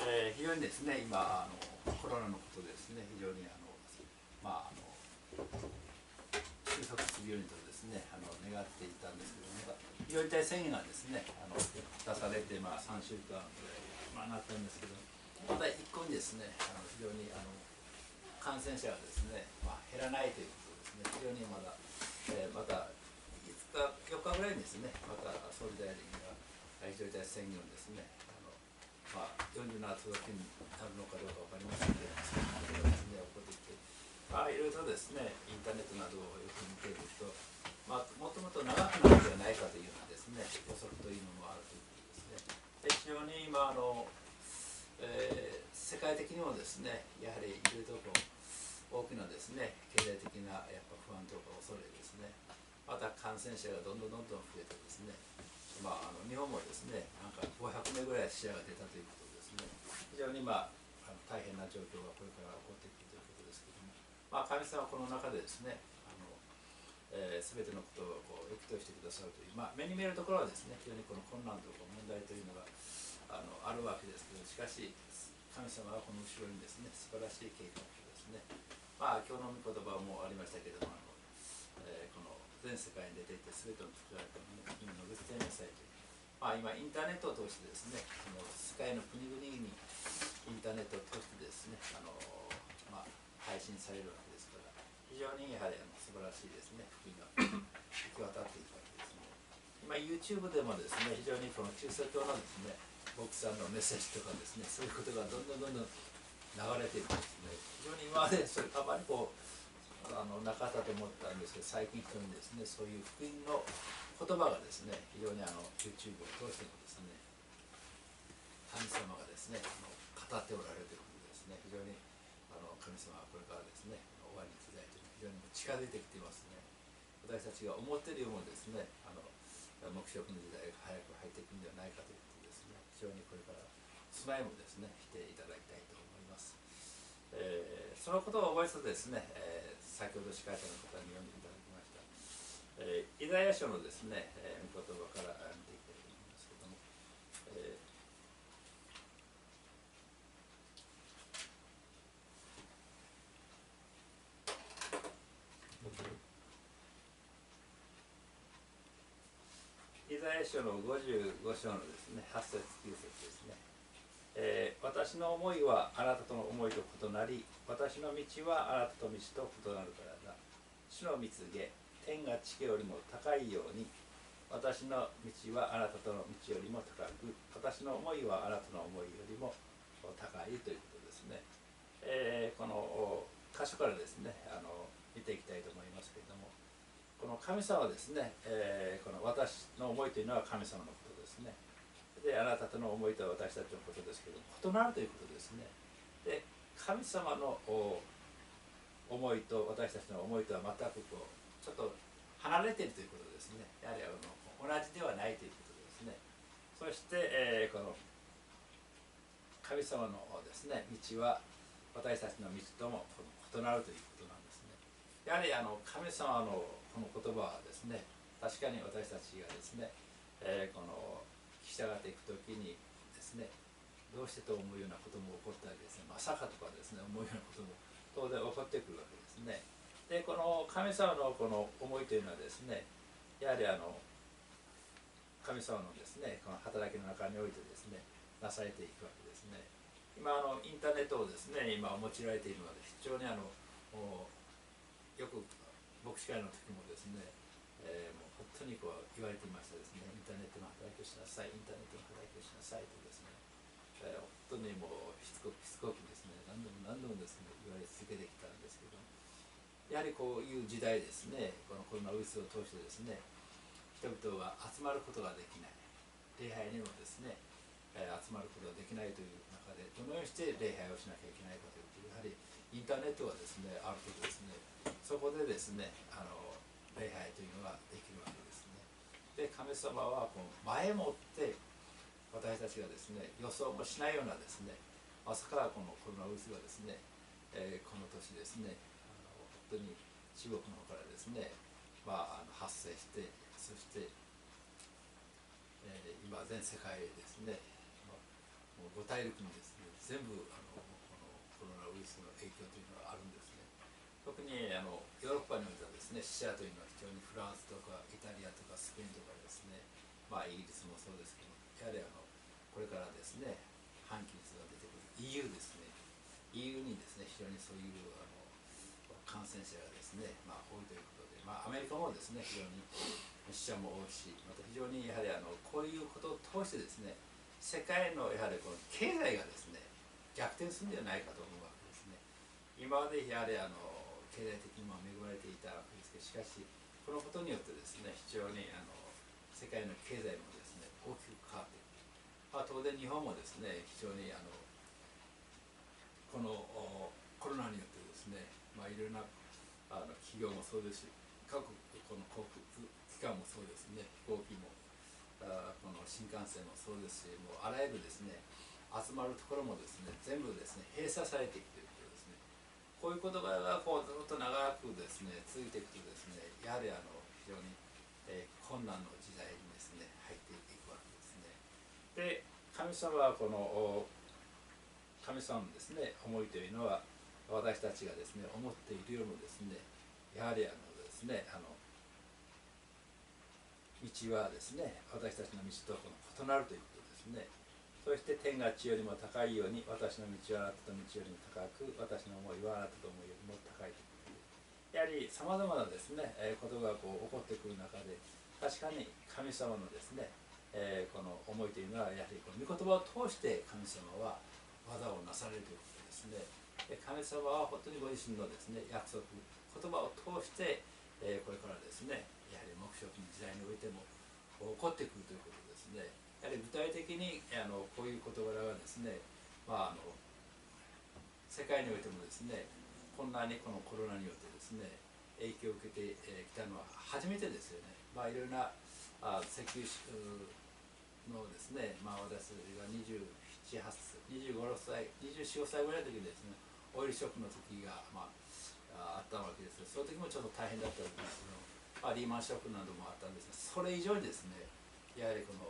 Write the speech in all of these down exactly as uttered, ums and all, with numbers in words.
えー、非常にですね、今あのコロナのことですね、非常にあのまああの収束するようにとですね、あの願っていたんですけども、非常事態宣言がですね、あの出されてまあさんしゅうかんぐらい、まあ、なったんですけど、また一向にですね、あの非常にあの感染者がですね、まあ、減らないということですね、非常にまだ、えー、またいつかよっかぐらいにですね、また総理大臣が非常事態宣言をですね、まあ、よんじゅうなな都道府県になるのかどうか分かりませんけれども、そういうことがですね、起こってきて、まあ、いろいろとですね、インターネットなどをよく見ていると、まあ、もともと長くなるのではないかというようなですね、予測というのもあるということですね。で非常に今あの、えー、世界的にもですね、やはりいろいろとこう大きなですね、経済的なやっぱ不安とか恐れですね、また感染者がどんどんどんどん増えてですね、まあ、あの日本もですね、なんかごひゃくめいぐらい死者が出たということですね、非常に、まあ、あの大変な状況がこれから起こっていくということですけれども、まあ、神様はこの中でですね、あの、えー、全てのことをこう益としてくださるという、まあ、目に見えるところはですね、非常にこの困難とか問題というのがあのあるわけですけど、しかし、神様はこの後ろにですね、素晴らしい計画をですね、まあ、今日の御言葉もありましたけれども、あのえー、この全世界に出ていって全ての作られたものを述べ伝えなさいという、まあ、今インターネットを通してですね、この世界の国々にインターネットを通してですね、あの、まあ、配信されるわけですから、非常にやはりあの素晴らしいですね、福音が行き渡っていくわけですね。今 YouTube でもですね、非常にこのキリスト教のですね、牧師さんのメッセージとかですね、そういうことがどんどんどんどん流れているんですね。非常に今までそれあまりこうあのなかったと思ったんですけど、最近非常にですね、そういう福音の言葉がですね、非常にあの YouTube を通してもですね、神様がですね、あの語っておられるということですね、非常にあの神様はこれからですね、終わりの時代というのが非常に近づいてきていますね。私たちが思っているよりもですね、あの黙示録の時代が早く入っていくんではないかということですね、非常にこれから備えもですね、していただきたいと思います。えー、そのことを覚えつつですね、えー、先ほど司会者の方に読んでいただきました、えー、イザヤ書のですね、えー、御言葉から見ていきたいと思いますけども、えーイザヤ書のごじゅうご章のですね、はっ節きゅう節ですね。えー、私の思いはあなたとの思いと異なり、私の道はあなたと道と異なるからだ。主の蜜げ、天が地よりも高いように、私の道はあなたとの道よりも高く、私の思いはあなたの思いよりも高いということですね。えー、この箇所からですね、あの見ていきたいと思いますけれども、この神様はですね、えー、この私の思いというのは神様のことですね。で、あなたとの思いとは私たちのことですけども、異なるということですね。で、神様の思いと私たちの思いとは全くこうちょっと離れているということですね。やはりあの同じではないということですね。そして、えー、この神様のですね、道は私たちの道とも異なるということなんですね。やはりあの神様のこの言葉はですね、確かに私たちがですね、えー、この聞き従っていくときにですね、どうしてと思うようなことも起こったりですね、まさかとかですね、思うようなことも当然起こってくるわけですね。で、この神様のこの思いというのはですね、やはりあの神様のですね、この働きの中においてですね、なされていくわけですね。今あのインターネットをですね、今用いられているので非常にあのよく牧師会の時もですね、えー、もう本当にこう言われていましたですね、インターネットの働きをしなさい、インターネットの働きをしなさいとですね、えー、本当にもうしつこくしつこくですね、何度も何度もですね、言われ続けてきたんですけど、やはりこういう時代ですね、このコロナウイルスを通してですね、人々が集まることができない、礼拝にもですね、えー、集まることができないという中で、どのようにして礼拝をしなきゃいけないかというと、やはりインターネットがですね、あるとですね、そこでですね、あの礼拝というのができるわけですね。で、神様はこの前もって私たちがですね、予想もしないようなですね、まさかこのコロナウイルスがですね、えー、この年ですね、あの本当に中国の方からですね、まあ、あの発生して、そして、えー、今全世界ですね、 もう五大陸にですね全部あのこのコロナウイルスの影響というのがあるんですね。特にあのヨーロッパにおいてはですね死者というのは非常にフランスとかイタリアとかスペインとかですね、まあイギリスもそうですけど、やはりあのこれからですね反旗率が出てくる イーユー ですね、 イーユー にですね非常にそういうあの感染者がですね、まあ、多いということで、まあ、アメリカもですね非常に死者も多いし、また非常にやはりあのこういうことを通してですね世界のやはりこの経済がですね逆転するんじゃないかと思うわけですね。今までやはりあの経済的にも恵まれていたわけですけど、しかしこのことによってですね非常にあの世界の経済もですね大きく変わっていく、まあ、当然日本もですね非常にあのこのコロナによってですね、まあ、いろいろなあの企業もそうですし各この航空機関もそうですね、飛行機もあこの新幹線もそうですし、もうあらゆるですね集まるところもですね全部ですね閉鎖されていくということですね。こういうことがこうずっと長くですね続いていくとですね、やはりあの非常に、えー、困難の時代にですね入っていくわけですね。で神様はこの神様のですね思いというのは私たちがですね思っているよりもですねやはりあのですねあの道はですね私たちの道とこの異なるということですね。そして天が地よりも高いように私の道はあなたと道よりも高く、私の思いはあなたと思いよりも高いということで、やはりさまざまなですね、えー、ことがこう起こってくる中で確かに神様のですね、えー、この思いというのはやはりこの御言葉を通して神様は技をなされるということですね。神様は本当にご自身のですね約束言葉を通して、えー、これからですねやはり黙示録の時代においても起こってくるということですね。やはり具体的にあのこういう事柄がですね、まあ、あの世界においてもですねこんなにこのコロナによってですね影響を受けてきたのは初めてですよね。まあいろいろなあ石油のですね、まあ、私がにじゅうなな、はっさい、にじゅうご、ろっさい、にじゅうよん、ごさいぐらいの時にですねオイルショックの時が、まあ、あったわけですけど、その時もちょっと大変だったんですけど、まあ、リーマンショックなどもあったんですが、それ以上にですねやはりこの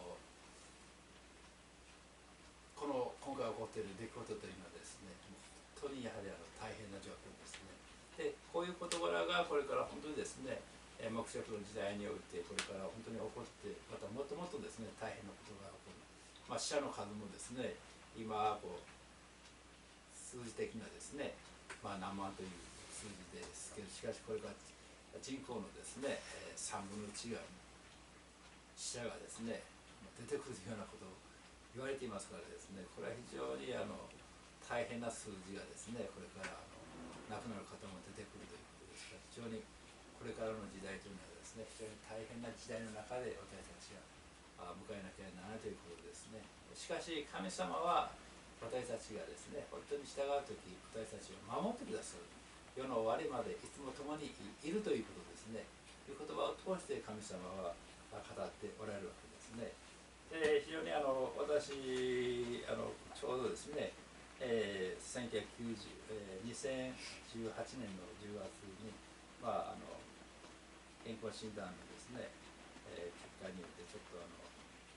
この今回起こっている出来事というのはですね本当にやはりあの大変な状況ですね。でこういう事柄がこれから本当にですね黙示録の時代においてこれから本当に起こってまたもっともっとですね大変なことが起こる、まあ、死者の数もですね今こう数字的なですね、まあ、何万という数字ですけど、しかしこれから人口のですねさんぶんのいちが死者がですね出てくるようなことを言われていますからですね、これは非常にあの大変な数字がですねこれからあの亡くなる方も出てくるということですから、非常にこれからの時代というのはですね非常に大変な時代の中で私たちが迎えなきゃならないということですね。しかし神様は私たちがですね本当に従う時私たちを守ってくださる、世の終わりまでいつも共にいるということですね。という言葉を通して神様は語っておられるわけですね。で非常にあの私あのちょうどですね、えー、せんきゅうひゃくきゅうじゅう、えー、にせんじゅうはちねんのじゅうがつに、まあ、あの健康診断のですね、えー、結果によってちょっとあの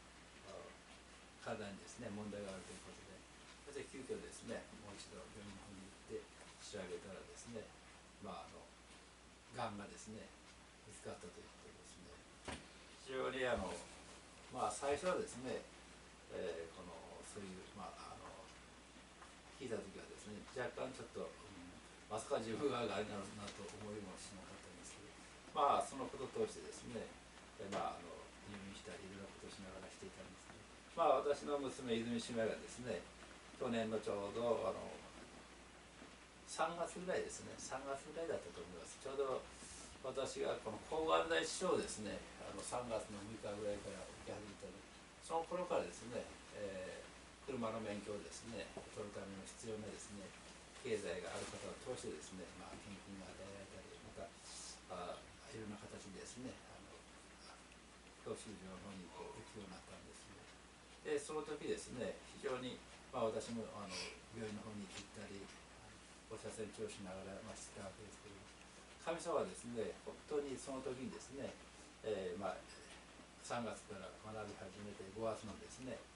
体にですね問題があるということで、それで急遽ですねもう一度病院の方に行って調べたらですね、まああのがんがですね見つかったということですね。非常にあのまあ最初はですね、えー、このそういうまああの聞いた時はですね若干ちょっと、うん、まさか自分ががんになるなと思いもしなかったんですけど、まあそのことを通してですね、えまああの入院したりいろんなことをしながらしていたんですけど、まあ私の娘泉姉妹がですね去年のちょうどあのさんがつぐらいですねさんがつぐらいだったと思います。ちょうど私がこの抗がん剤治療をですねあのさんがつのむいかぐらいから受け始めたので、その頃からですね、えー、車の免許をですね取るための必要なですね経済がある方を通してですね、まあ、献金が与えられたり、またあいろんな形でですねあの教習所の方にこう行くようになったんですね。でその時ですね非常に、まあ、私もあの病院の方に行ったり放射線治療しながら、まあ、してたわけですけど、神様はですね本当にその時にですね、えーまあ、さんがつから学び始めてごがつのですね、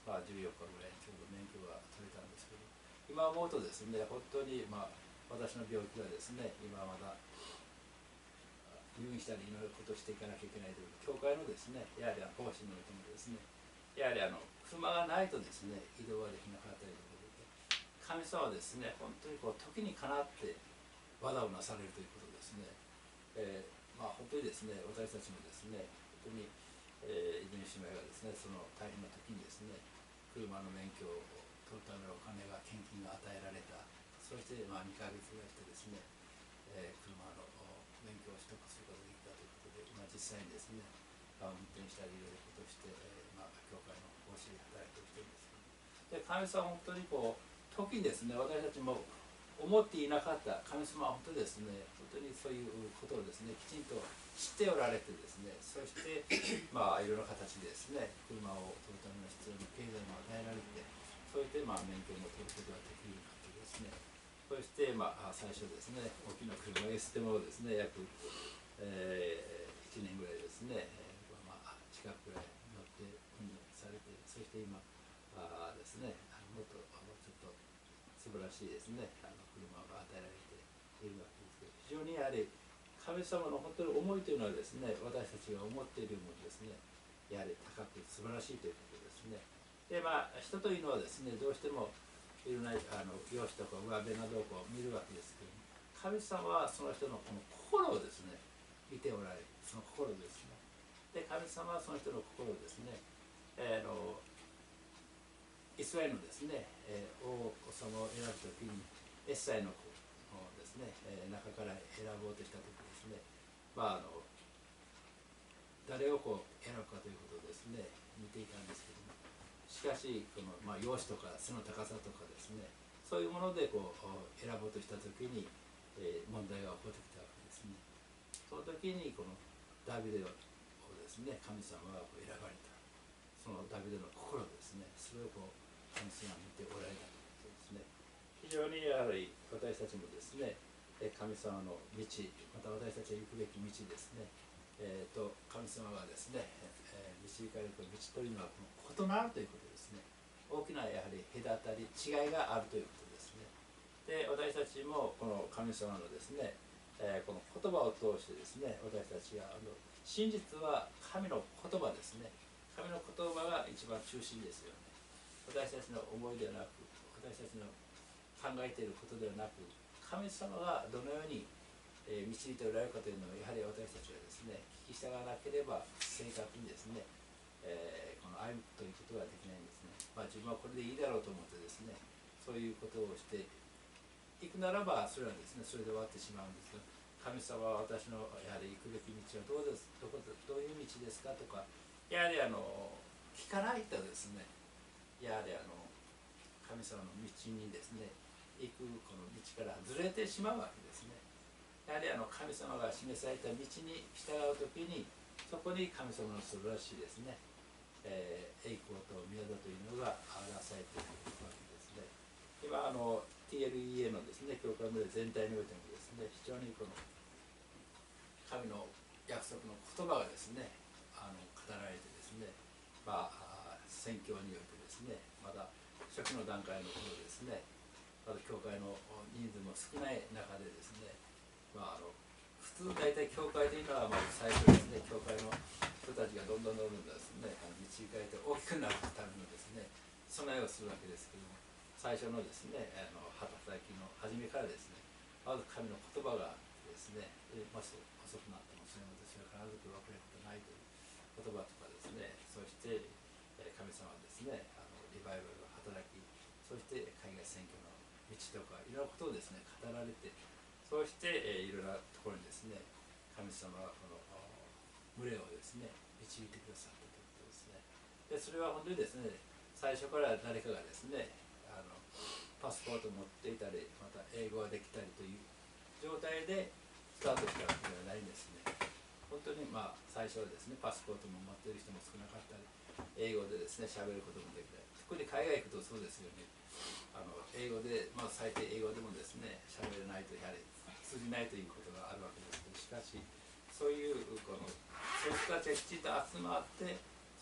まあ、じゅうよっかぐらいにちょうど免許が取れたんですけど、今思うとですね、本当に、まあ、私の病気がですね、今まだ入院したりいろいろことしていかなきゃいけないという教会のですね、やはり方針においてもですね、やはりあの車がないとですね、移動ができなかったりということで、神様はですね、本当にこう時にかなって技をなされるということですね。えー、まあ本当にですね、私たちもですね、本当に、えー、泉姉妹がですね、その大変な時にですね、車の免許を取るためのお金が献金が与えられた、そしてまあにかげつぐらいしてですね、えー、車の免許を取得することができたということで、今実際にですね、運転したりいろいろことをして、えー、まあ教会の奉仕で働いてきてるんですけど、で神様は本当にこう時にですね、私たちも思っていなかった神様は本当にですね、本当にそういうことをですね、きちんと知っておられてですね、そしてまあいろいろな形でですね、車を取るための必要な経済も与えられて、そしてまあ免許も取ることができるようになってですね、そしてまあ最初ですね、大きな車エステモをですね、約、えー、いちねんぐらいですね、えー、まあ近くぐらい乗って運転されて、そして今あですね、もっとちょっと素晴らしいですね、あの車が与えられているわけですけど、非常にやはり神様の本当に思いというのはですね、私たちが思っているものですね、やはり高く素晴らしいということですね。でまあ人というのはですね、どうしてもいろんなあの容姿とか上辺などをこう見るわけですけども、神様はその人のこの心をですね見ておられる、その心ですね。で神様はその人の心をですね、えー、のイスラエルのですね、えー、王様を選ぶときにエッサイの子をですね、えー、中から選ぼうとしたときですね、まああの誰をこう選ぶかということをですね見ていたんですけども、しかしこの、まあ、容姿とか背の高さとかですね、そういうものでこう選ぼうとしたときに、えー、問題が起こってきたわけですね。その時にこのダビデをですね、神様が選ばれた、そのダビデの心ですね、それをこう神様が見ておられたということですね。非常にやはり私たちもですね、神様の道、また私たちが行くべき道ですね、えー、と神様がですね、えー、導かれる道というのはこの異なるということですね。大きなやはり隔たり違いがあるということですね。で私たちもこの神様のですね、えー、この言葉を通してですね、私たちがあの真実は神の言葉ですね。神の言葉が一番中心ですよね。私たちの思いではなく、私たちの考えていることではなく、神様がどのように導いておられるかというのをやはり私たちはですね、聞き従わなければ正確にですね、えー、この歩むということができないんですね。まあ自分はこれでいいだろうと思ってですね、そういうことをしていくならばそれはですね、それで終わってしまうんですが、神様は私のやはり行くべき道はどうです、どこどういう道ですかとか、やはりあの聞かないとですね、やはりあの神様の道にですね行くこの道からずれてしまうわけですね。やはりあの神様が示された道に従うときに、そこに神様の素晴らしいですね、えー、栄光と宮田というのが表されているわけですね。今あの ティーエルイーエー のですね教会群れ全体においてもですね、非常にこの神の約束の言葉がですねあの語られてですね、まあ宣教においてですね、まだ初期の段階の頃ですね、まだ教会の人数も少ない中でですね、まあ、あの普通大体教会というのはまず最初ですね、教会の人たちがどんどんどんどんですね、あの導かれて大きくなるためのですね備えをするわけですけども、最初のですねあの働きの初めからですね、まず神の言葉がですね、もし遅くなってもそれも私は必ず来るわけことないという言葉とかですね、そして神様はですねあのリバイバルが働き、そして海外選挙の道とかいろんなことをですね語られて、そうして、えー、いろんなところにですね神様はこの群れをですね導いてくださったということですね。でそれは本当にですね、最初から誰かがですねあのパスポートを持っていたり、また英語ができたりという状態でスタートしたわけではないんですね。本当にまあ最初はですねパスポートも持っている人も少なかったり、英語でですね喋ることもできない。特に海外行くとそうですよね。あの英語で、まあ、最低英語でもですね喋れないとやはり通じないということがあるわけですけど、しかしそういうこのそういう人たちがきちんと集まって、そ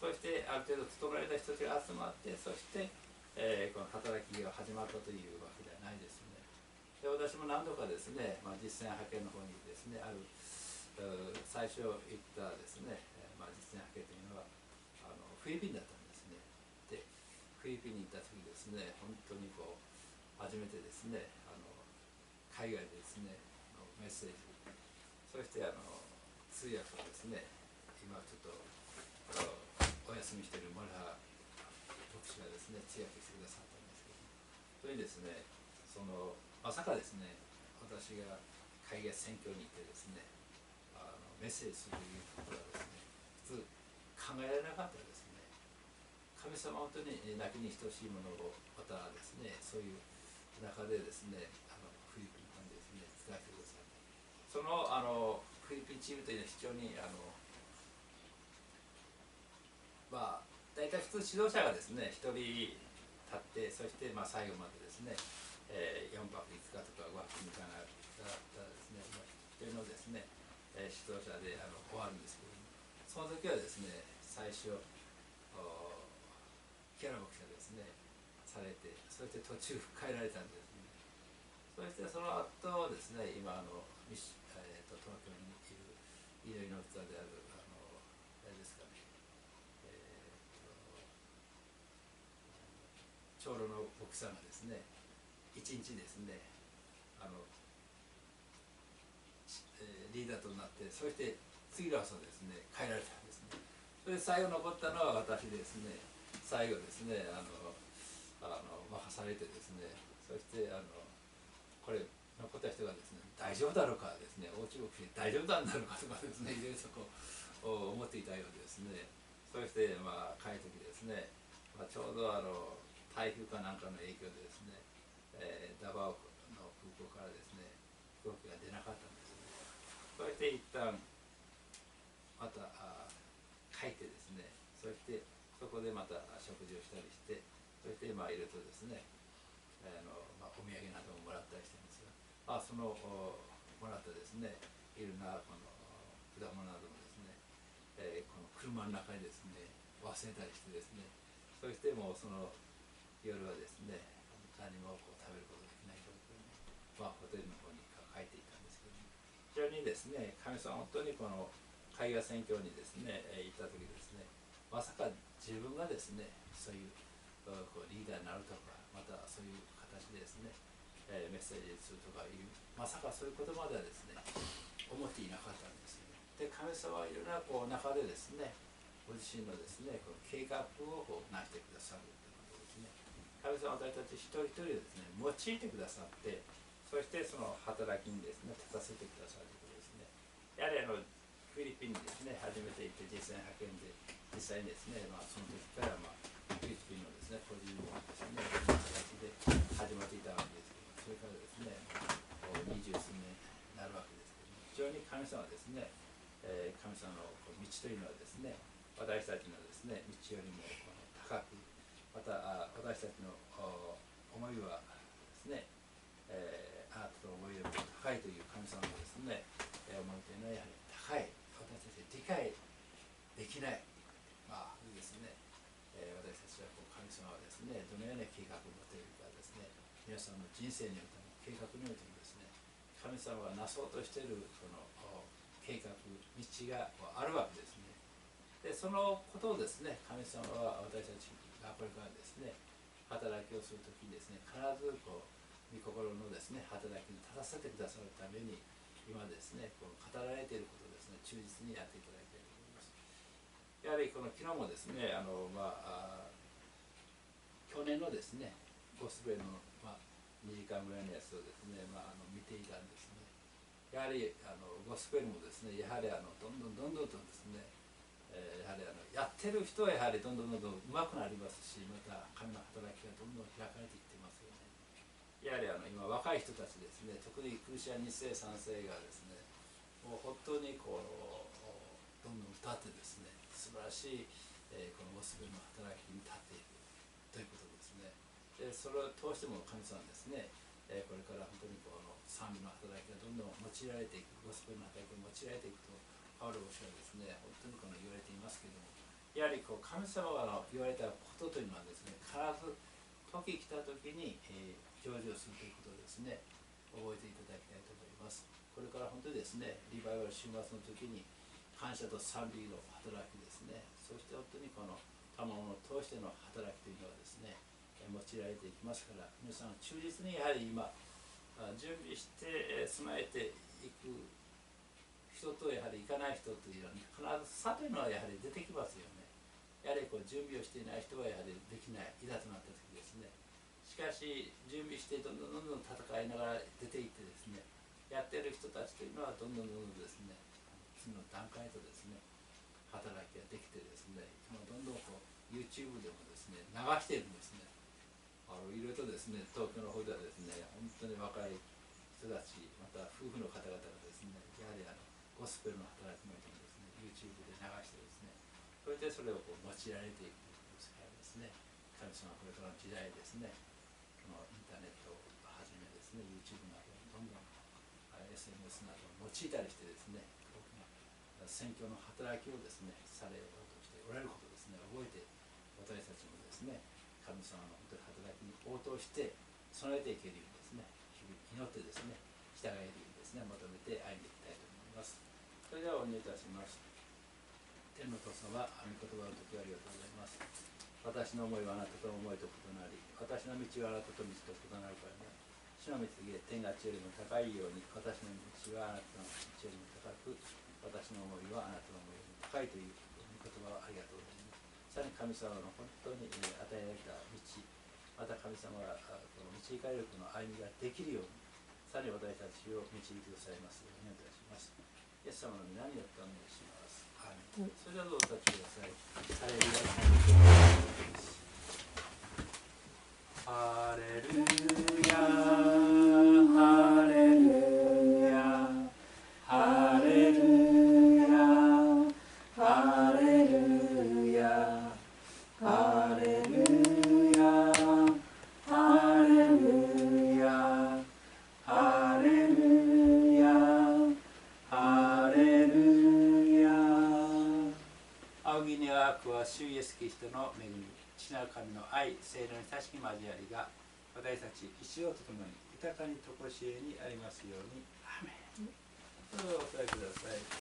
そしてある程度整えた人たちが集まって、そして、えー、この働きが始まったというわけではないですね。で私も何度かですね、まあ、実践派遣の方にですね、ある最初行ったですね、まあ、実践派遣というのはあのフィリピンだったんですね。でフィリピンに行った時ですね、本当にこう初めてですね、あの海外でですねメッセージ、そしてあの通訳をですね、今ちょっとお休みしているモルハ牧師がですね通訳してくださったんですけど、それにですね、そのまさかですね、私が海外宣教に行ってですね、あのメッセージするということはですね、普通考えられなかったですね。神様は本当に泣きに等しいものをまたですね、そういう中でですね、あのフィリピンにですね使ってください。そのあのフィリピンチームというのは非常にあのまあ大体普通指導者がですね一人立って、そしてまあ最後までですね、えー、よんぱくいつかとかごはくみたいなだったらですね、一人のですね、えー、指導者であの終わるんですけども、その時はですね、最初キャラ牧師がですねされて、そして途中変えられたんですね。そしてその後ですね、今あの、えー、と東京にいる祈りの器であるあのあれですかね、えー、長老の牧師さんがですね一日ですね、あの、えー、リーダーとなって、そして次の朝ですね変えられたんですね。それで最後残ったのは私ですね。最後ですね、あのあの任されてですね、そしてあのこれ残った人がですね大丈夫だろうかですね、大中国で大丈夫なんだろうかとかですね、いろいろそこを思っていたようですね。そしてまあ帰る時ですね、まあ、ちょうどあの台風かなんかの影響でですね、えー、ダバオの空港からですね飛行機が出なかったんですね。そして一旦またあ帰ってですね、そしてそこでまた食事をしたりして、そしてまあいろいろとですね、あの、まあ、お土産などももらったりしてるんですが、まあ、そのもらったですねいろんなこの果物などもですね、えー、この車の中にですね忘れたりしてですね、そしてもうその夜はですね何もこう食べることができない状況に、まあ、ホテルの方に帰っていたんですけども、非常にですね神様は本当にこの海外宣教にですね行った時ですね、まさか自分がですねそういうこうリーダーになるとか、またそういう形でですね、えー、メッセージするとかいう、まさかそういうことまではですね思っていなかったんですよね。で神様はいろんなこう中でですね、ご自身のですねこの計画をこうなしてくださるということですね。神様は私たち一人一人ですね用いてくださって、そしてその働きにですね立たせてくださるということですね。やはりあのフィリピンにですね初めて行って実際派遣で実際にですね、まあ、その時からまあフィリピンのですね個人のですね形で始まっていたわけですけど、それからですね二十数年になるわけですけども、非常に神様はですね、えー、神様の道というのはですね、私たちのですね道よりもこの高く、また私たちの思いはですね、えー、あなたと思いよりも高いという神様のですね思いというのはやはり高い、私たち理解できない、まあですね、えー、私たちはこう神様はですねどのような計画を持っているかですね、皆さんの人生においても計画においてもですね、神様がなそうとしているその計画、道があるわけですね。でそのことをですね神様は私たちがこれからですね働きをするときにですね、必ずこう御心のですね働きに立たせてくださるために今ですねこの語られていることをですね忠実にやっていただきたいと思います。やはりこの昨日もですねあのまあ去年のですねゴスペルの、まあ、にじかんぐらいのやつをですね、まあ、あの見ていたんですね。やはりあのゴスペルもですねやはりあのどんどんどんどんとですね、えー、やはりあのやってる人はやはりどんどんどんどん上手くなりますし、また神の働きがどんどん開かれていってますよね。やはりあの今若い人たちですね、特にクリスチャンに世さん世がですねもう本当にこうどんどん歌ってですね素晴らしい、えー、このゴスペルの働きに立っていくということですね。でそれを通しても神様ですね、えー、これから本当にこの賛美の働きがどんどん用いられていく、ゴスペルの働きが用いられていくとパウロ牧師はですね本当にこの言われていますけれども、 やはりこう神様が言われたことというのはですね、必ず時来た時に、えー、成就するということをですね、覚えていただきたいと思います。これから本当にですね、リバイバル週末の時に感謝と賛美の働きですね、そして本当にこの賜物を通しての働きというのはですね、用いられていきますから、皆さん忠実にやはり今準備して備えていく人とやはり行かない人というのは必ず差というのはやはり出てきますよね。やはりこう準備をしていない人はやはりできない、いざとなった時ですね。しかし準備してどんどんどんどん戦いながら出ていってですね、やっている人たちというのはどんどんどんどんですね、次の段階とですね、働きができてですね、今どんどんこう YouTube でもですね、流しているんですね。あのいろいろとですね、東京の方ではですね、本当に若い人たち、また夫婦の方々がですね、やはりあのゴスペルの働きのようにですね、YouTube で流してですね、それでそれをこう用いられていく世界ですね。神様はこれからの時代ですね、このインターネットをはじめですね、YouTube などどんどん エスエヌエス などを用いたりしてですね、大きな宣教の働きをですね、されようとしておられることですね、覚えて私たちもですね、神様の本当に働きに応答して備えていけるようにですね、日々祈ってですね、従えるようにですね、求めて歩んでいきたいと思います。それではお願いいたします。天の父様、御言葉の時ありがとうございます。私の思いはあなたと思いと異なり、私の道はあなたと道と異なるからね。主の道で天が地よりも高いように、私の道はあなたの道よりも高く、私の思いはあなたの思いよりも高いという御言葉をありがとうございます。さらに神様の本当に与えられた道、また神様がこの導かれるこの歩みができるように、さらに私たちを導いてくださいますようにお願いいたします。イエス様の皆によってお願いします。はい、それではどうぞお立ちください。ハレルヤ、ハレルヤ、ハレルヤ、ハレルヤ、ハレルヤ、ハレルヤ、ハレルヤ、ハレルヤ。仰ぎにあくは主イエスキリストの恵み、父なる神の愛、聖霊の親しき交わりが私たち一同とともに豊かにとこしえにありますように。アーメン。それではお答えください。